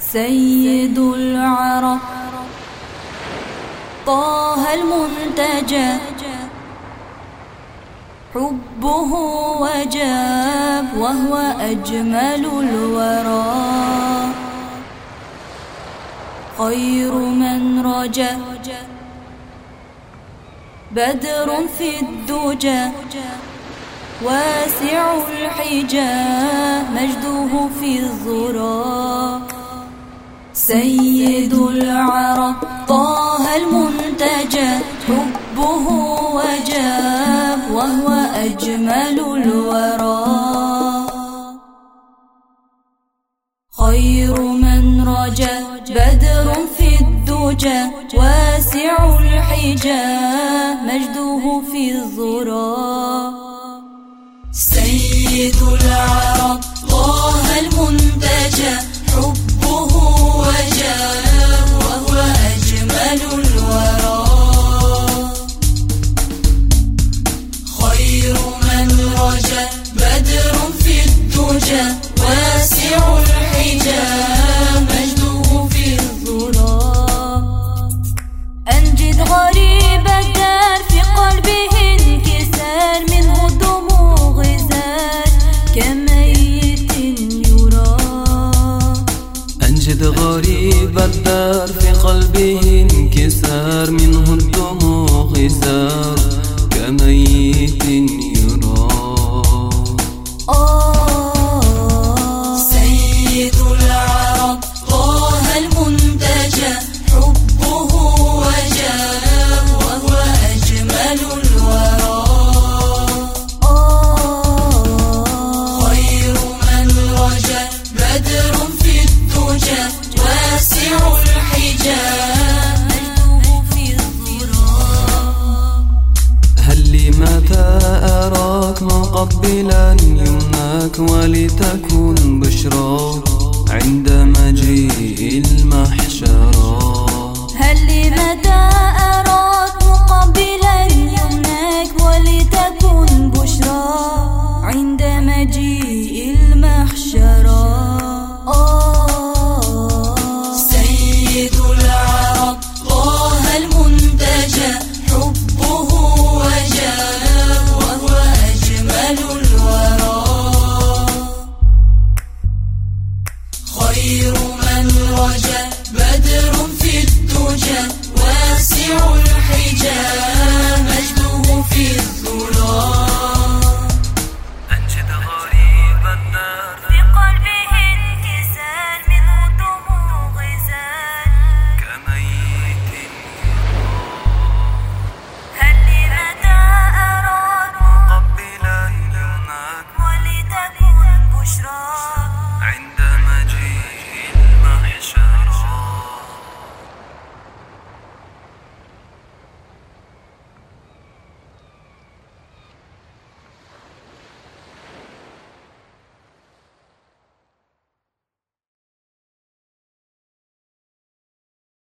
سيد العرب طه المنتجى، حبه وجاب وهو أجمل الورى، خير من رجا بدر في الدجى، واسع الحجى مجده في الذرى، سيد العرب طه المنتجى، حبه وجاب وهو أجمل الورى، خير من رجا بدر في الدجى، واسع الحجى مجده في الذرى، سيد العرب طه المنتجى، حبه وجاب وهو أجمل الورى، خير من رجا بدر في الدجى، واسع الحجى مجده في الذرى، أنجد غريب الدار في قلبه انكسار، منه الدموع غزال كميت يرى، أنجد غريب الدار في قلبه انكسار، منه الدموع غزال كميت يرى، سيد العرب طه المنتجى، حبه وجاب وهو أجمل الورى، خير من رجا بدر في الدجى، واسع الحجى مجده في الذرى، هل لي متى أراك مقبلا يمناك، ولتكن بشرى عند مجيء المحشرة، هل لي متى